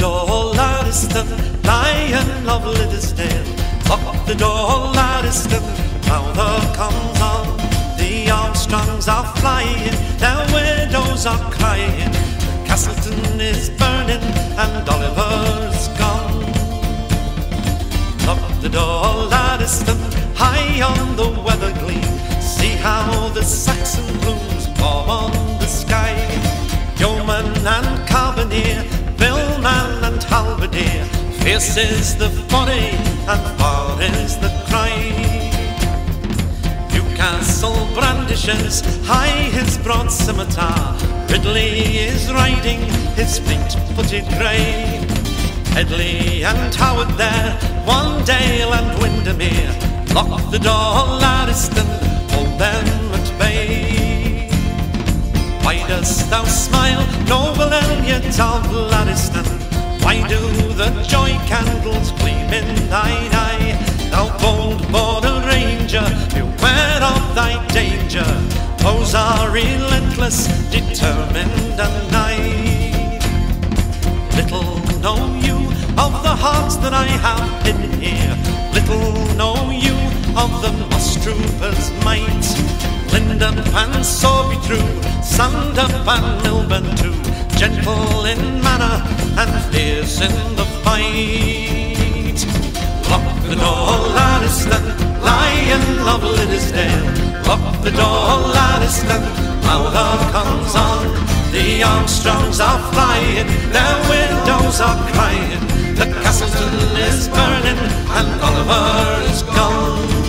door, Laddiston, Lion of Liddesdale. Lock the door, Laddiston, now the comes on. The Armstrongs are flying, their widows are crying. Castleton is burning and Oliver's gone. Lock the door, Laddiston, high on the weather gleam. See how the Saxon plumes form on the sky. Yeoman and carbineer, billman and halberdier. Fierce is the foray and far is the cry. Newcastle brandishes high his broad scimitar. Ridley is riding his fleet-footed grey. Headley and Howard there, Wandale and Windermere. Lock the door, Laddiston, hold them at bay. Why dost thou smile, noble Elliot of Laddiston? Why do the joy candles gleam in thine eye? Thou bold border ranger, beware of thy danger. Foes are relentless, determined and nigh. Little know you of the hearts that I have hidden here. Little know you of the moss troopers' might. Lindup and Sorby through, Sandup and Milburn too. Gentle in manner and fierce in the fight. Lock the door, Laddiston, Lion of Liddesdale. Lock the door, Laddiston, louder comes on. The Armstrongs are flying, their widows are crying. The Castleton is burning and Oliver is gone.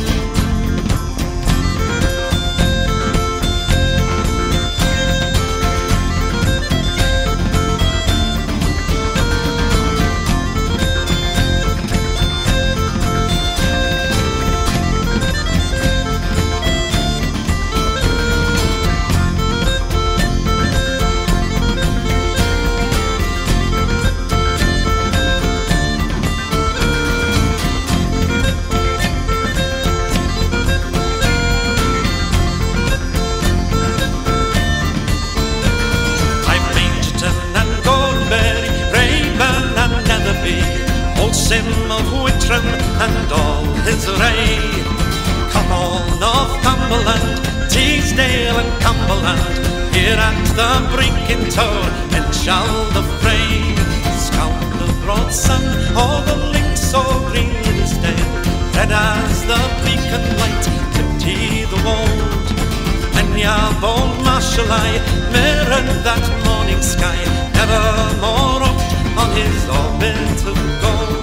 Sim of Whitram and all his array. Come all Northumberland, Teesdale and Cumberland, here at the breaking tower, and shall the fray. Scout the broad sun, or the links or green Liddesdale, red as the beacon light, empty the wold. And your bold marshal eye mirrored that morning sky, never more up on his orbit of gold.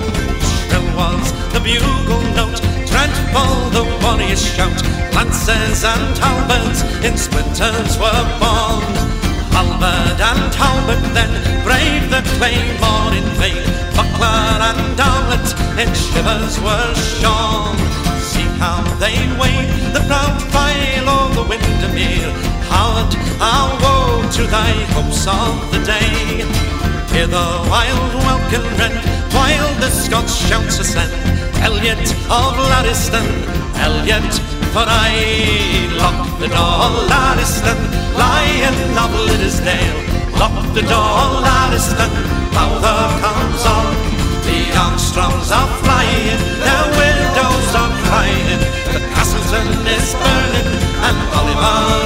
Was the bugle note, dreadful the warrior's shout. Lances and halberds in splinters were born. Halberd and halberd then braved the claymore in vain. Buckler and armlet in shivers were shorn. See how they wave the proud file o'er the Windermere. Howard, our woe to thy hopes of the day. Hear the wild welkin rend, while the Scots shouts ascend. Elliot of Laddiston, Elliot for I. Lock the door, Laddiston, Lion of Liddesdale. Lock the door, Laddiston, louder comes on. The Armstrongs are flying, their widows are crying. The Castleton is burning and Oliver